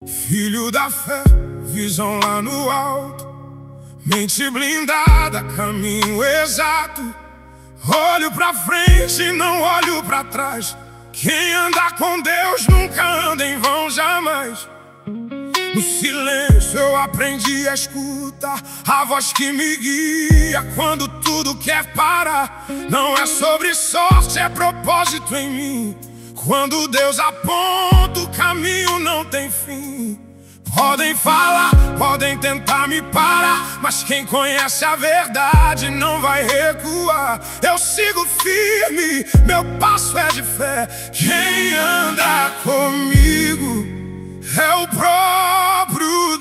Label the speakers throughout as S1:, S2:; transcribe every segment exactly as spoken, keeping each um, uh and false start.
S1: Filho da fé, visão lá no alto, mente blindada, caminho exato. Olho pra frente, não olho pra trás. Quem anda com Deus nunca anda em vão, jamais. No silêncio eu aprendi a escutar a voz que me guia quando tudo quer parar. Não é sobre sorte, é propósito em mim. Quando Deus aponta, o caminho não tem fim. Podem falar, podem tentar me parar, mas quem conhece a verdade não vai recuar. Eu sigo firme, meu passo é de fé. Quem anda comigo é o próprio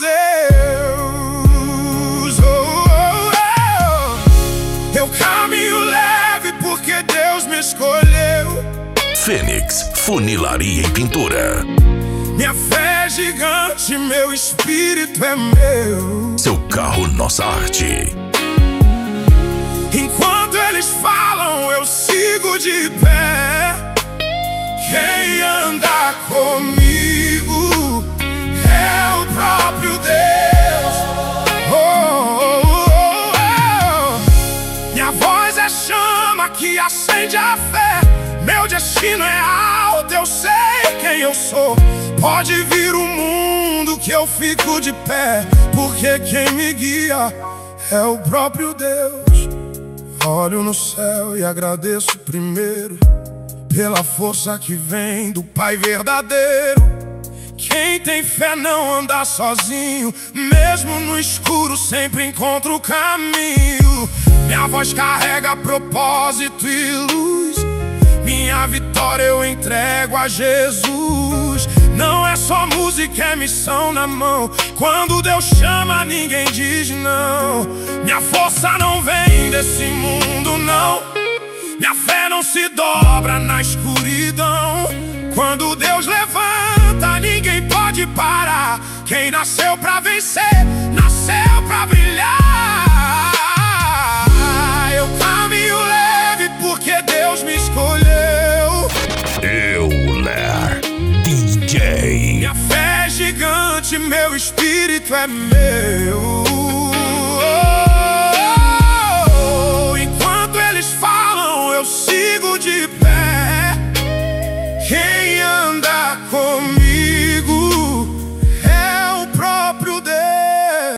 S1: Deus. Oh, oh, oh. Eu caminho leve porque Deus me escolheu.
S2: Fênix Funilaria e Pintura.
S1: Minha fé é gigante, meu espírito é meu.
S2: Seu carro, nossa arte.
S1: Enquanto eles falam, eu sigo de pé. Quem anda comigo é o próprio Deus. Oh, oh, oh, oh. Minha voz é chama que acende a fé. Meu destino é alto, eu sei quem eu sou. Pode vir o mundo que eu fico de pé, porque quem me guia é o próprio Deus. Olho no céu e agradeço primeiro pela força que vem do Pai verdadeiro. Quem tem fé não anda sozinho, mesmo no escuro sempre encontra o caminho. Minha voz carrega propósito e luz. Minha vitória eu entrego a Jesus. Não é só música, é missão na mão. Quando Deus chama, ninguém diz não. Minha força não vem desse mundo, não. Minha fé não se dobra na escuridão. Quando Deus levanta, ninguém pode parar. Quem nasceu pra vencer, nasceu pra brilhar. Eu caminho leve porque Deus me escolheu.
S2: Euler D J.
S1: Minha fé é gigante, meu espírito é meu.